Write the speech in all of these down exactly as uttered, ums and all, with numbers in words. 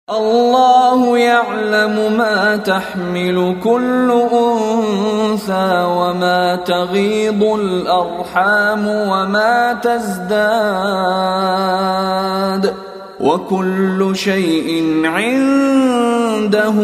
الله يعلم ما تحمل كل أنثى وما تغيض الأرحام وما تزداد وكل شيء عنده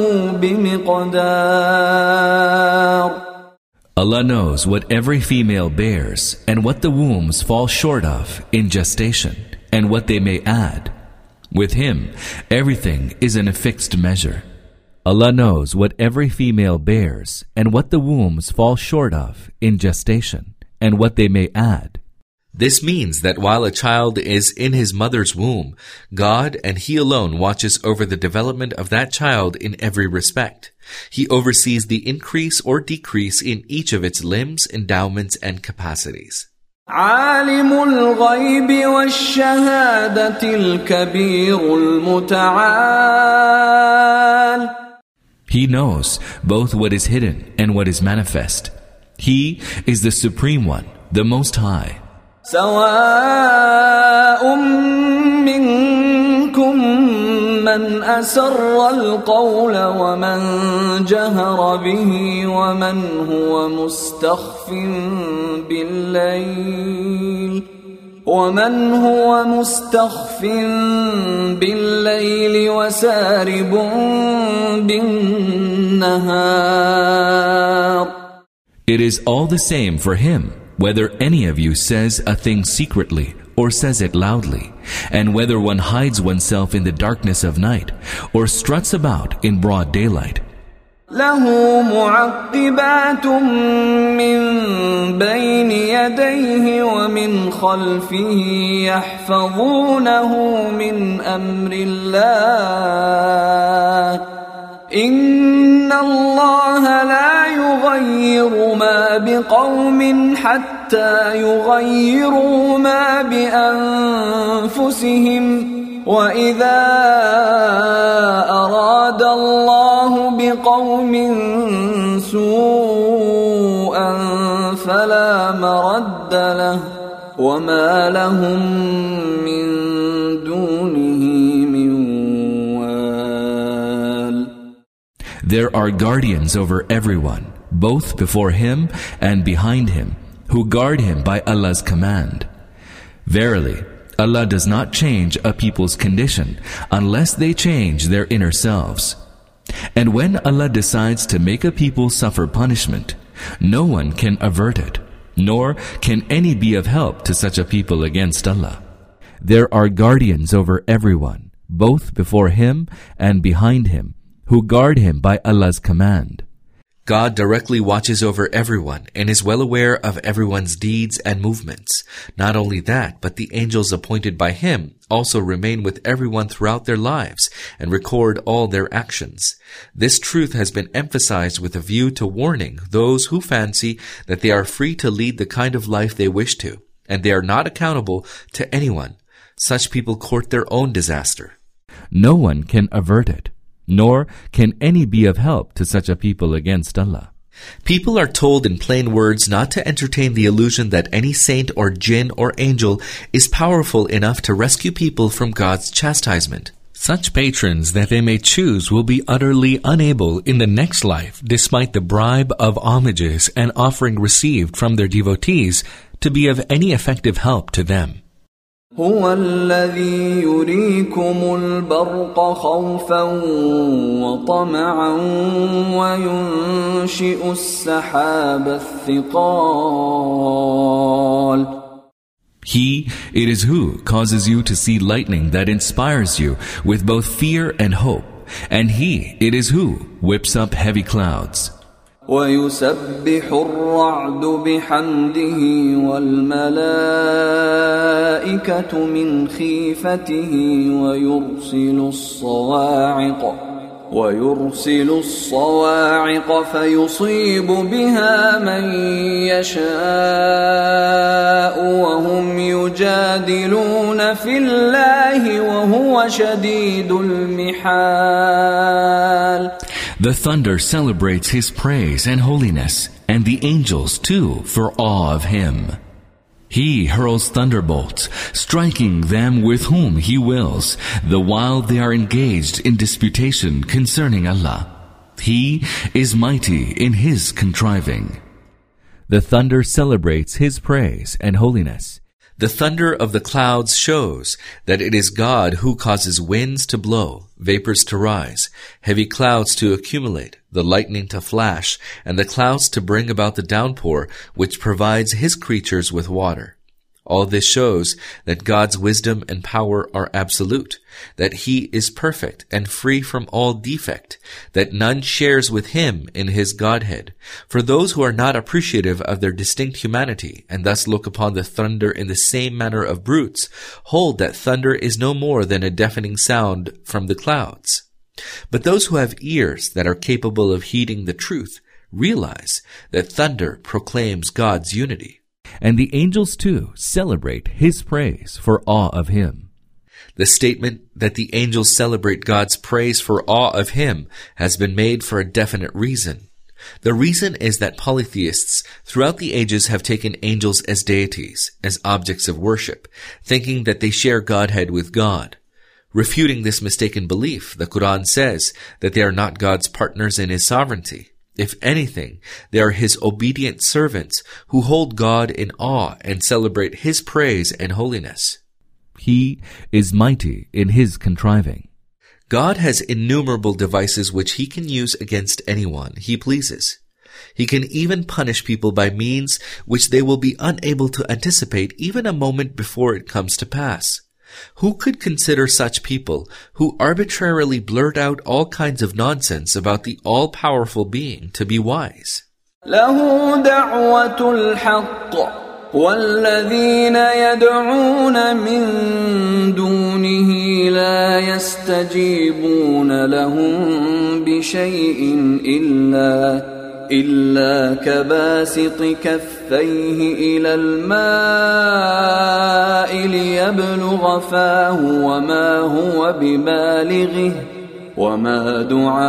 بمقدار. Allah knows what every female bears and what the wombs fall short of in gestation and what they may add. With Him, everything is in a fixed measure. Allah knows what every female bears and what the wombs fall short of in gestation and what they may add. This means that while a child is in his mother's womb, God and He alone watches over the development of that child in every respect. He oversees the increase or decrease in each of its limbs, endowments, and capacities. عالم الغيب والشهادة الكبير المتعال. He knows both what is hidden and what is manifest. He is the Supreme One, the Most High. سواء منكم من أسر القول ومن جهر به ومن هو مستخف بالليل ومن هو مستخف بالليل وسارب بالنهار. It is all the same for him whether any of you says a thing secretly or says it loudly, and whether one hides oneself in the darkness of night or struts about in broad daylight. له معقبات من بين يديه ومن خلفه يحفظونه من أمر الله إن الله لا يغير ما بقوم حتى يغيروا ما بأنفسهم وإذا أراد الله بقوم سوءا فلا مرد له وما لهم من دونه من وال. There are guardians over everyone, both before him and behind him, who guard him by Allah's command. Verily, Allah does not change a people's condition unless they change their inner selves. And when Allah decides to make a people suffer punishment, no one can avert it, nor can any be of help to such a people against Allah. There are guardians over everyone, both before him and behind him, who guard him by Allah's command. God directly watches over everyone and is well aware of everyone's deeds and movements. Not only that, but the angels appointed by Him also remain with everyone throughout their lives and record all their actions. This truth has been emphasized with a view to warning those who fancy that they are free to lead the kind of life they wish to, and they are not accountable to anyone. Such people court their own disaster. No one can avert it, nor can any be of help to such a people against Allah. People are told in plain words not to entertain the illusion that any saint or jinn or angel is powerful enough to rescue people from God's chastisement. Such patrons that they may choose will be utterly unable in the next life, despite the bribe of homages and offering received from their devotees, to be of any effective help to them. هو الذي يريكم البرق خوفا وطمعا وينشئ السحاب الثقال. He, it is who causes you to see lightning that inspires you with both fear and hope, and He, it is who whips up heavy clouds. ويسبح الرعد بحمده والملائكة من خيفته ويرسل الصواعق ويرسل الصواعق فيصيب بها من يشاء وهم يجادلون في الله وهو شديد المحال. The thunder celebrates His praise and holiness, and the angels too for awe of Him. He hurls thunderbolts, striking them with whom He wills, the while they are engaged in disputation concerning Allah. He is mighty in His contriving. The thunder celebrates His praise and holiness. The thunder of the clouds shows that it is God who causes winds to blow, vapors to rise, heavy clouds to accumulate, the lightning to flash, and the clouds to bring about the downpour, which provides His creatures with water. All this shows that God's wisdom and power are absolute, that He is perfect and free from all defect, that none shares with Him in His Godhead. For those who are not appreciative of their distinct humanity, and thus look upon the thunder in the same manner of brutes, hold that thunder is no more than a deafening sound from the clouds. But those who have ears that are capable of heeding the truth realize that thunder proclaims God's unity. And the angels too celebrate His praise for awe of Him. The statement that the angels celebrate God's praise for awe of Him has been made for a definite reason. The reason is that polytheists throughout the ages have taken angels as deities, as objects of worship, thinking that they share Godhead with God. Refuting this mistaken belief, the Quran says that they are not God's partners in His sovereignty. If anything, they are His obedient servants who hold God in awe and celebrate His praise and holiness. He is mighty in His contriving. God has innumerable devices which He can use against anyone He pleases. He can even punish people by means which they will be unable to anticipate even a moment before it comes to pass. Who could consider such people who arbitrarily blurt out all kinds of nonsense about the all-powerful being to be wise? له دعوة الحق والذين يدعون من دونه لا يستجيبون لهم بشيء إلا إلا كباسط كفيه إلى الماء ليبلغ فاه وما هو ببالغه وما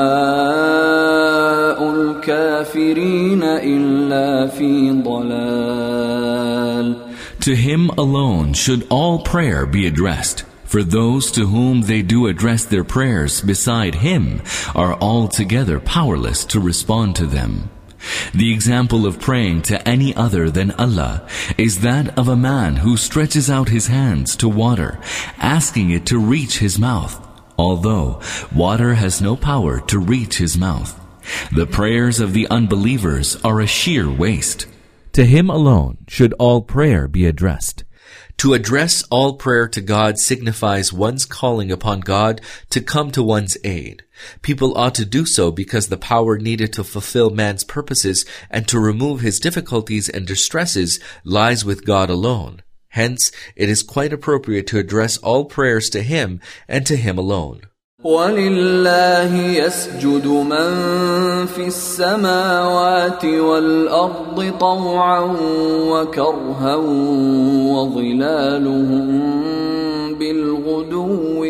دعاء الكافرين إلا في ضلال. To Him alone should all prayer be addressed. For those to whom they do address their prayers beside Him are altogether powerless to respond to them. The example of praying to any other than Allah is that of a man who stretches out his hands to water, asking it to reach his mouth, although water has no power to reach his mouth. The prayers of the unbelievers are a sheer waste. To Him alone should all prayer be addressed. To address all prayer to God signifies one's calling upon God to come to one's aid. People ought to do so because the power needed to fulfill man's purposes and to remove his difficulties and distresses lies with God alone. Hence, it is quite appropriate to address all prayers to Him and to Him alone. وَلِلَّهِ يَسْجُدُ مَن فِي السَّمَاوَاتِ وَالْأَرْضِ طَوْعًا وَكَرْهًا وَظِلَالُهُم بِالْغُدُوِّ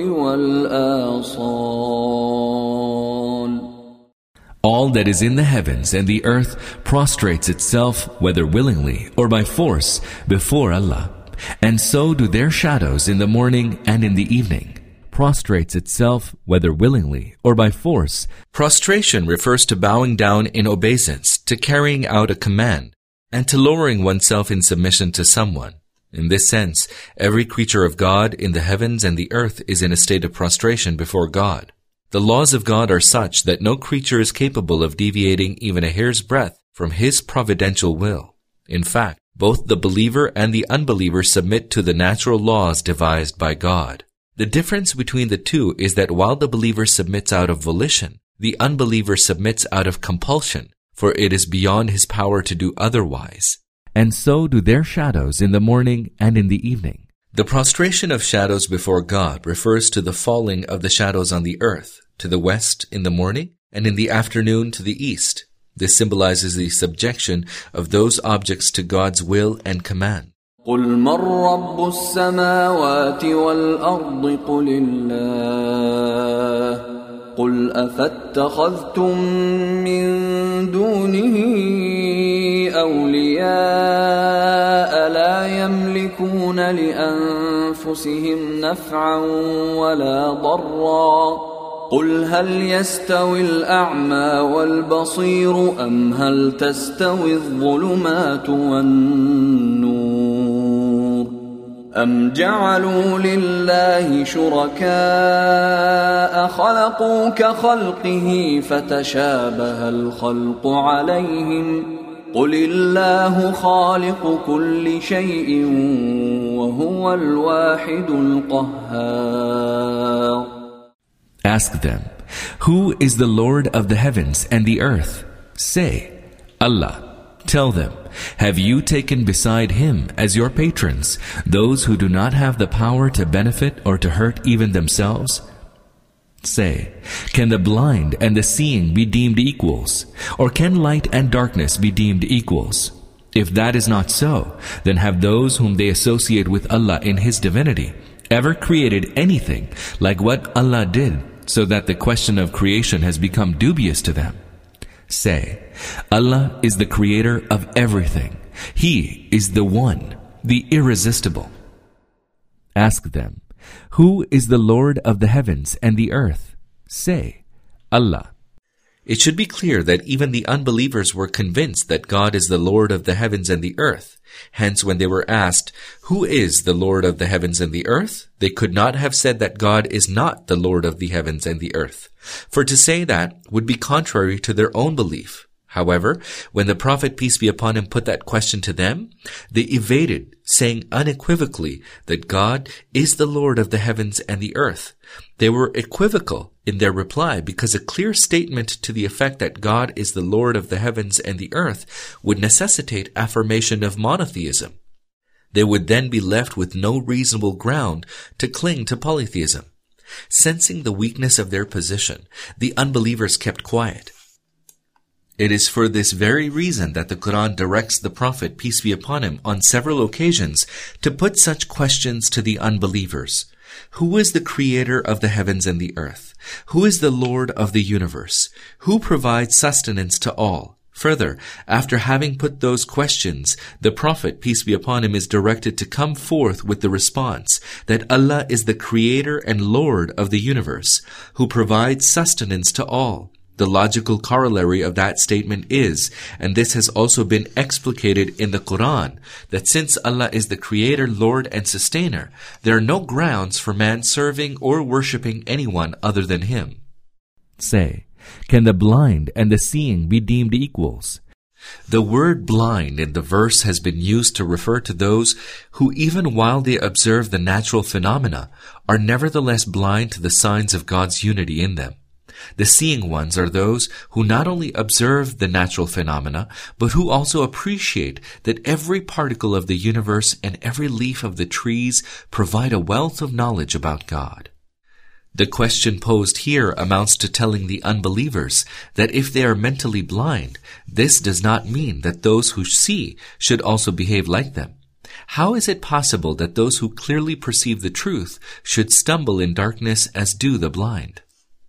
وَالْآصَالِ. All that is in the heavens and the earth prostrates itself, whether willingly or by force, before Allah. And so do their shadows in the morning and in the evening. Prostrates itself, whether willingly or by force. Prostration refers to bowing down in obeisance, to carrying out a command, and to lowering oneself in submission to someone. In this sense, every creature of God in the heavens and the earth is in a state of prostration before God. The laws of God are such that no creature is capable of deviating even a hair's breadth from His providential will. In fact, both the believer and the unbeliever submit to the natural laws devised by God. The difference between the two is that while the believer submits out of volition, the unbeliever submits out of compulsion, for it is beyond his power to do otherwise. And so do their shadows in the morning and in the evening. The prostration of shadows before God refers to the falling of the shadows on the earth, to the west in the morning, and in the afternoon to the east. This symbolizes the subjection of those objects to God's will and command. قل من رب السماوات والأرض قل الله قل أفاتخذتم من دونه أولياء لا يملكون يملكون لأنفسهم نفعا ولا ضرا قل هل يستوي الأعمى والبصير أم هل تستوي الظلمات والنور أم جعلوا لله شركاء خلقوا كخلقه فتشابه الخلق عليهم قل الله خالق كل شيء وهو الواحد القهار. Ask them, who is the Lord of the heavens and the earth? Say, Allah. Tell them, have you taken beside Him as your patrons those who do not have the power to benefit or to hurt even themselves? Say, can the blind and the seeing be deemed equals? Or can light and darkness be deemed equals? If that is not so, then have those whom they associate with Allah in His divinity ever created anything like what Allah did, so that the question of creation has become dubious to them? Say, Allah is the creator of everything. He is the one, the irresistible. Ask them, who is the Lord of the heavens and the earth? Say, Allah. It should be clear that even the unbelievers were convinced that God is the Lord of the heavens and the earth. Hence, when they were asked, who is the Lord of the heavens and the earth? They could not have said that God is not the Lord of the heavens and the earth. For to say that would be contrary to their own belief. However, when the Prophet, peace be upon him, put that question to them, they evaded, saying unequivocally that God is the Lord of the heavens and the earth. They were equivocal in their reply because a clear statement to the effect that God is the Lord of the heavens and the earth would necessitate affirmation of monotheism. They would then be left with no reasonable ground to cling to polytheism. Sensing the weakness of their position, the unbelievers kept quiet. It is for this very reason that the Quran directs the Prophet, peace be upon him, on several occasions to put such questions to the unbelievers. Who is the creator of the heavens and the earth? Who is the Lord of the universe? Who provides sustenance to all? Further, after having put those questions, the Prophet, peace be upon him, is directed to come forth with the response that Allah is the creator and Lord of the universe, who provides sustenance to all. The logical corollary of that statement is, and this has also been explicated in the Quran, that since Allah is the Creator, Lord, and Sustainer, there are no grounds for man serving or worshipping anyone other than Him. Say, can the blind and the seeing be deemed equals? The word blind in the verse has been used to refer to those who, even while they observe the natural phenomena, are nevertheless blind to the signs of God's unity in them. The seeing ones are those who not only observe the natural phenomena, but who also appreciate that every particle of the universe and every leaf of the trees provide a wealth of knowledge about God. The question posed here amounts to telling the unbelievers that if they are mentally blind, this does not mean that those who see should also behave like them. How is it possible that those who clearly perceive the truth should stumble in darkness as do the blind?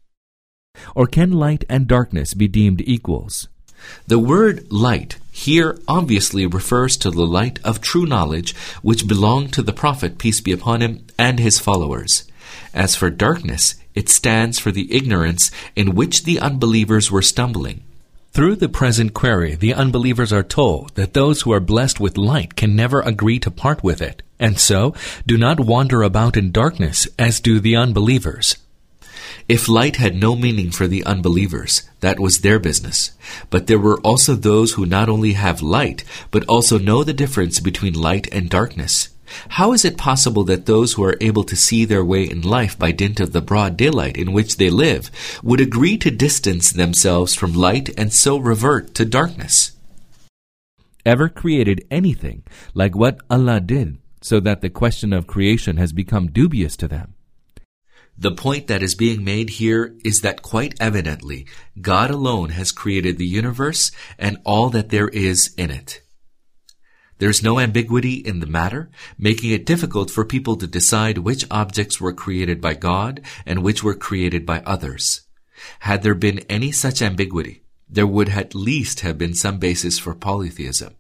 Or can light and darkness be deemed equals? The word light here obviously refers to the light of true knowledge which belonged to the Prophet, peace be upon him, and his followers. As for darkness, it stands for the ignorance in which the unbelievers were stumbling. Through the present query, the unbelievers are told that those who are blessed with light can never agree to part with it, and so do not wander about in darkness as do the unbelievers. If light had no meaning for the unbelievers, that was their business. But there were also those who not only have light, but also know the difference between light and darkness. How is it possible that those who are able to see their way in life by dint of the broad daylight in which they live would agree to distance themselves from light and so revert to darkness? Ever created anything like what Allah did, so that the question of creation has become dubious to them? The point that is being made here is that quite evidently, God alone has created the universe and all that there is in it. There is no ambiguity in the matter, making it difficult for people to decide which objects were created by God and which were created by others. Had there been any such ambiguity, there would at least have been some basis for polytheism.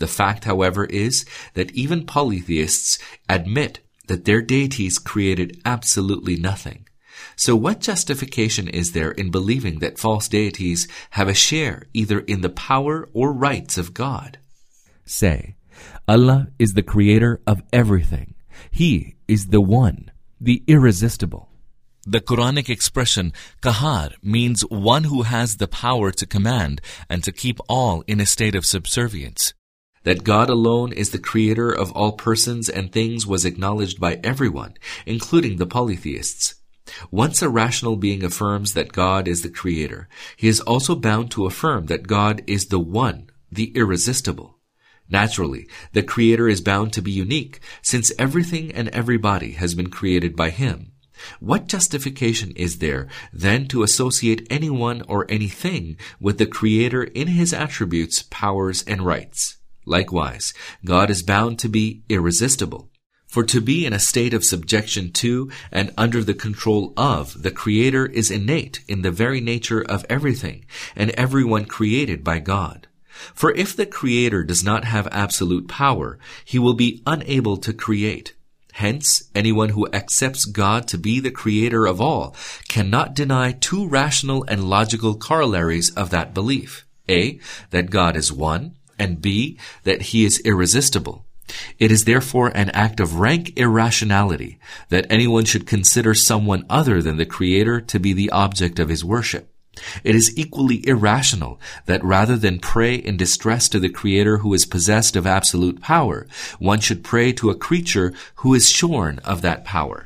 The fact, however, is that even polytheists admit that their deities created absolutely nothing. So what justification is there in believing that false deities have a share either in the power or rights of God? Say, Allah is the creator of everything. He is the one, the irresistible. The Quranic expression Qahar means one who has the power to command and to keep all in a state of subservience. That God alone is the creator of all persons and things was acknowledged by everyone, including the polytheists. Once a rational being affirms that God is the creator, he is also bound to affirm that God is the one, the irresistible. Naturally, the creator is bound to be unique, since everything and everybody has been created by him. What justification is there then to associate anyone or anything with the creator in his attributes, powers, and rights? Likewise, God is bound to be irresistible. For to be in a state of subjection to and under the control of the Creator is innate in the very nature of everything and everyone created by God. For if the Creator does not have absolute power, he will be unable to create. Hence, anyone who accepts God to be the Creator of all cannot deny two rational and logical corollaries of that belief. A, that God is one, and B, that he is irresistible. It is therefore an act of rank irrationality that anyone should consider someone other than the Creator to be the object of his worship. It is equally irrational that rather than pray in distress to the Creator who is possessed of absolute power, one should pray to a creature who is shorn of that power.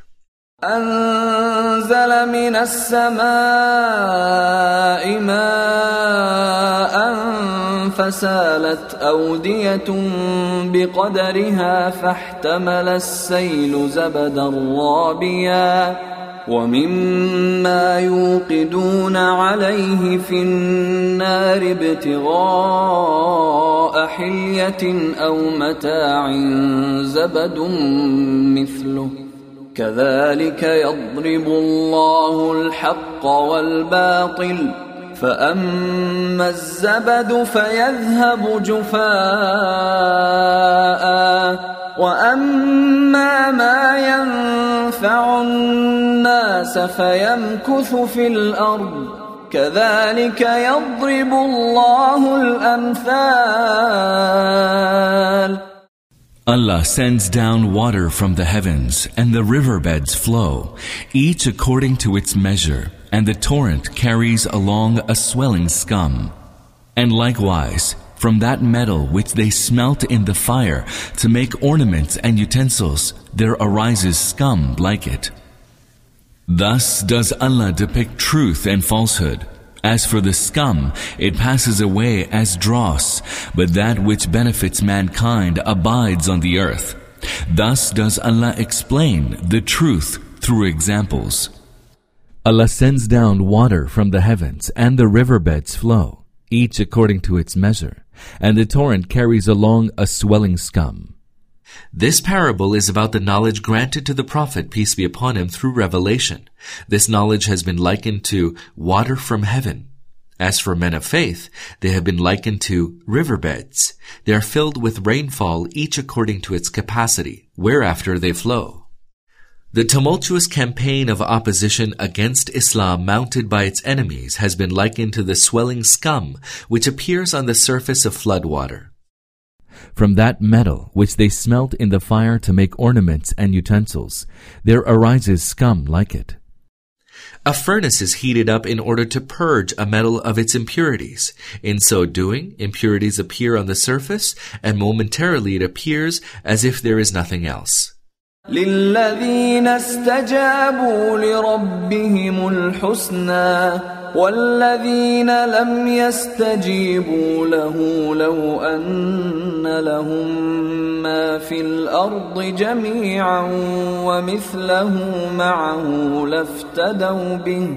أنزل من السماء ماء فسالت أودية بقدرها فاحتمل السيل زبدا رابيا ومما يوقدون عليه في النار ابتغاء حلية أو متاع زبد مثله كذلك يضرب الله الحق والباطل فأما الزبد فيذهب جفاء وأما ما ينفع الناس فيمكث في الأرض كذلك يضرب الله الأمثال. Allah sends down water from the heavens, and the riverbeds flow, each according to its measure, and the torrent carries along a swelling scum. And likewise, from that metal which they smelt in the fire to make ornaments and utensils, there arises scum like it. Thus does Allah depict truth and falsehood. As for the scum, it passes away as dross, but that which benefits mankind abides on the earth. Thus does Allah explain the truth through examples. Allah sends down water from the heavens, and the riverbeds flow, each according to its measure, and the torrent carries along a swelling scum. This parable is about the knowledge granted to the Prophet, peace be upon him, through revelation. This knowledge has been likened to water from heaven. As for men of faith, they have been likened to riverbeds. They are filled with rainfall, each according to its capacity, whereafter they flow. The tumultuous campaign of opposition against Islam mounted by its enemies has been likened to the swelling scum which appears on the surface of flood water. From that metal which they smelt in the fire to make ornaments and utensils, there arises scum like it. A furnace is heated up in order to purge a metal of its impurities. In so doing, impurities appear on the surface, and momentarily it appears as if there is nothing else. للذين استجابوا لربهم الحسنى والذين لم يستجيبوا له لو أن لهم ما في الأرض جميعا ومثله معه لافتدوا به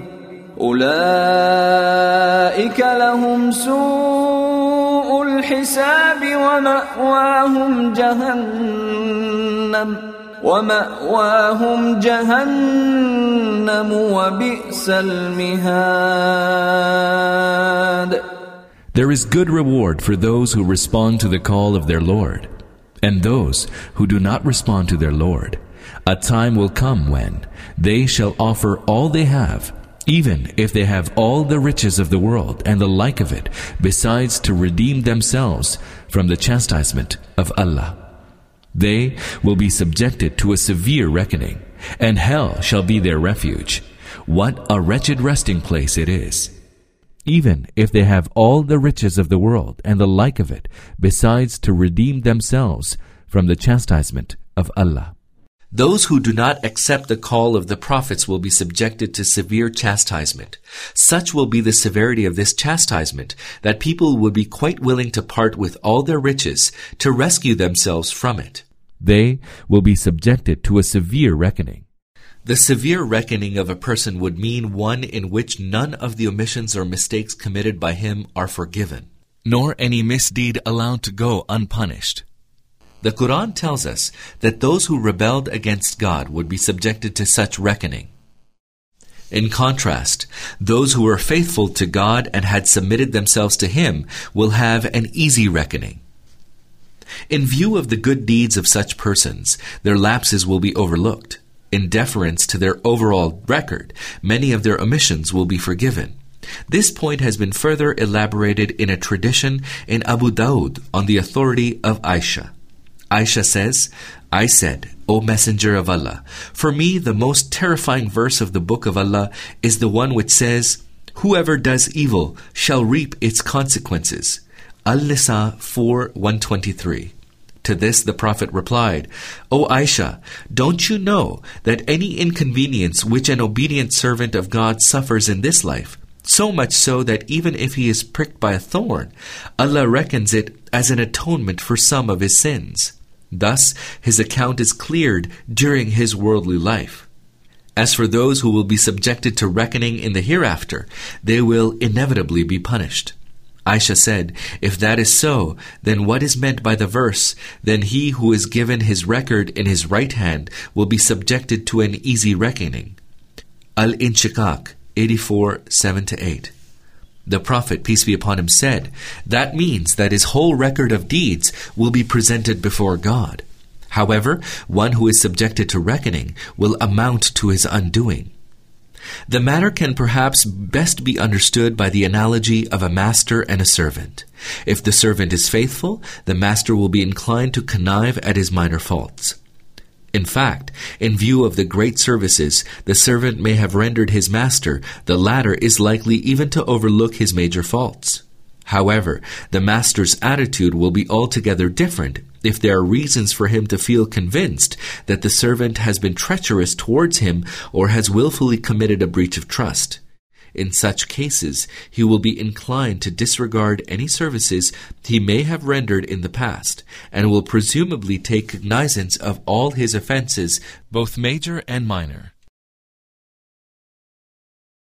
أولئك لهم سوء الحساب ومأواهم جهنم وَمَأْوَاهُمْ جَهَنَّمُ وَبِئْسَ الْمِهَادُ. There is good reward for those who respond to the call of their Lord. And those who do not respond to their Lord, a time will come when they shall offer all they have, even if they have all the riches of the world and the like of it, besides to redeem themselves from the chastisement of Allah. They will be subjected to a severe reckoning, and hell shall be their refuge. What a wretched resting place it is! Even if they have all the riches of the world and the like of it, besides to redeem themselves from the chastisement of Allah. Those who do not accept the call of the prophets will be subjected to severe chastisement. Such will be the severity of this chastisement that people will be quite willing to part with all their riches to rescue themselves from it. They will be subjected to a severe reckoning. The severe reckoning of a person would mean one in which none of the omissions or mistakes committed by him are forgiven, nor any misdeed allowed to go unpunished. The Quran tells us that those who rebelled against God would be subjected to such reckoning. In contrast, those who were faithful to God and had submitted themselves to Him will have an easy reckoning. In view of the good deeds of such persons, their lapses will be overlooked. In deference to their overall record, many of their omissions will be forgiven. This point has been further elaborated in a tradition in Abu Dawud on the authority of Aisha. Aisha says, I said, O Messenger of Allah, for me the most terrifying verse of the Book of Allah is the one which says, whoever does evil shall reap its consequences. Al-Nisa four one twenty-three. To this the Prophet replied, O Aisha, don't you know that any inconvenience which an obedient servant of God suffers in this life, so much so that even if he is pricked by a thorn, Allah reckons it as an atonement for some of his sins. Thus, his account is cleared during his worldly life. As for those who will be subjected to reckoning in the hereafter, they will inevitably be punished. Aisha said, if that is so, then what is meant by the verse, then he who is given his record in his right hand will be subjected to an easy reckoning. Al-Inshiqaq eighty-four, seven to eight. The Prophet, peace be upon him, said, that means that his whole record of deeds will be presented before God. However, one who is subjected to reckoning will amount to his undoing. The matter can perhaps best be understood by the analogy of a master and a servant. If the servant is faithful, the master will be inclined to connive at his minor faults. In fact, in view of the great services the servant may have rendered his master, the latter is likely even to overlook his major faults. However, the master's attitude will be altogether different if there are reasons for him to feel convinced that the servant has been treacherous towards him or has willfully committed a breach of trust. In such cases, he will be inclined to disregard any services he may have rendered in the past, and will presumably take cognizance of all his offenses, both major and minor.